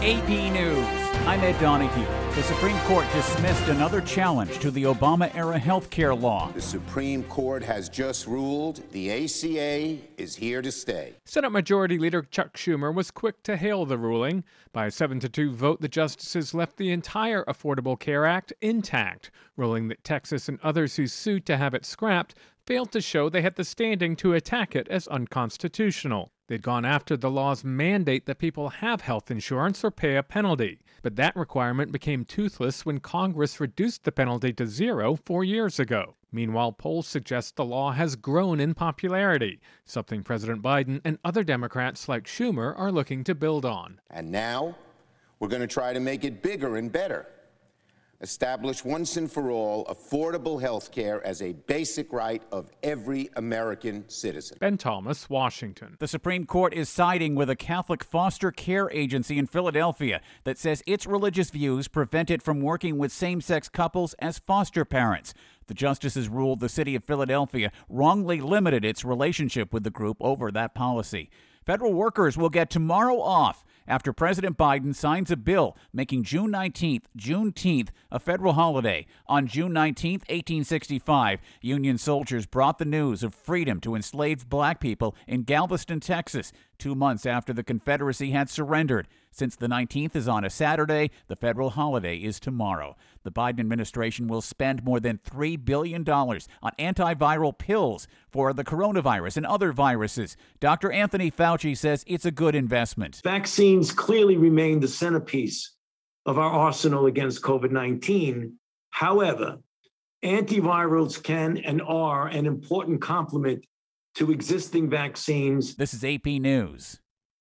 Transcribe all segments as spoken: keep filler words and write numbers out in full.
A P News. I'm Ed Donahue. The Supreme Court dismissed another challenge to the Obama-era health care law. The Supreme Court has just ruled the A C A is here to stay. Senate Majority Leader Chuck Schumer was quick to hail the ruling. By a seven to two vote, the justices left the entire Affordable Care Act intact, ruling that Texas and others who sued to have it scrapped failed to show they had the standing to attack it as unconstitutional. They'd gone after the law's mandate that people have health insurance or pay a penalty. But that requirement became toothless when Congress reduced the penalty to zero four years ago. Meanwhile, polls suggest the law has grown in popularity, something President Biden and other Democrats like Schumer are looking to build on. And now we're going to try to make it bigger and better. Establish once and for all affordable health care as a basic right of every American citizen. Ben Thomas, Washington. The Supreme Court is siding with a Catholic foster care agency in Philadelphia that says its religious views prevent it from working with same-sex couples as foster parents. The justices ruled the city of Philadelphia wrongly limited its relationship with the group over that policy. Federal workers will get tomorrow off after President Biden signs a bill making June nineteenth, Juneteenth, a federal holiday. On June nineteenth, eighteen sixty-five, Union soldiers brought the news of freedom to enslaved black people in Galveston, Texas, two months after the Confederacy had surrendered. Since the nineteenth is on a Saturday, the federal holiday is tomorrow. The Biden administration will spend more than three billion dollars on antiviral pills for the coronavirus and other viruses. Doctor Anthony Fauci says it's a good investment. Vaccines clearly remain the centerpiece of our arsenal against COVID nineteen. However, antivirals can and are an important complement to existing vaccines. This is A P News.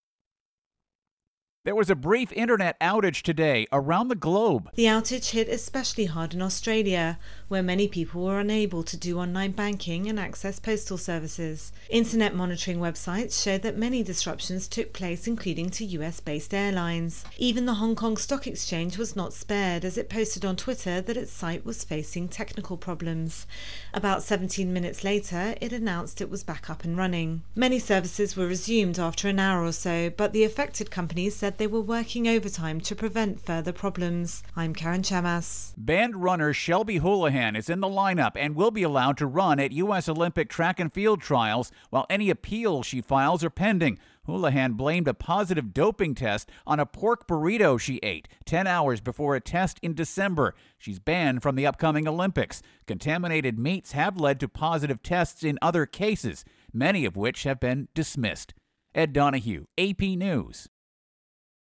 There was a brief internet outage today around the globe. The outage hit especially hard in Australia, where many people were unable to do online banking and access postal services. Internet monitoring websites showed that many disruptions took place, including to U S-based airlines. Even the Hong Kong Stock Exchange was not spared, as it posted on Twitter that its site was facing technical problems. About seventeen minutes later, it announced it was back up and running. Many services were resumed after an hour or so, but the affected companies said they were working overtime to prevent further problems. I'm Karen Chamas. Banned runner Shelby Houlihan is in the lineup and will be allowed to run at U S Olympic track and field trials while any appeals she files are pending. Houlihan blamed a positive doping test on a pork burrito she ate ten hours before a test in December. She's banned from the upcoming Olympics. Contaminated meats have led to positive tests in other cases, many of which have been dismissed. Ed Donahue, A P News.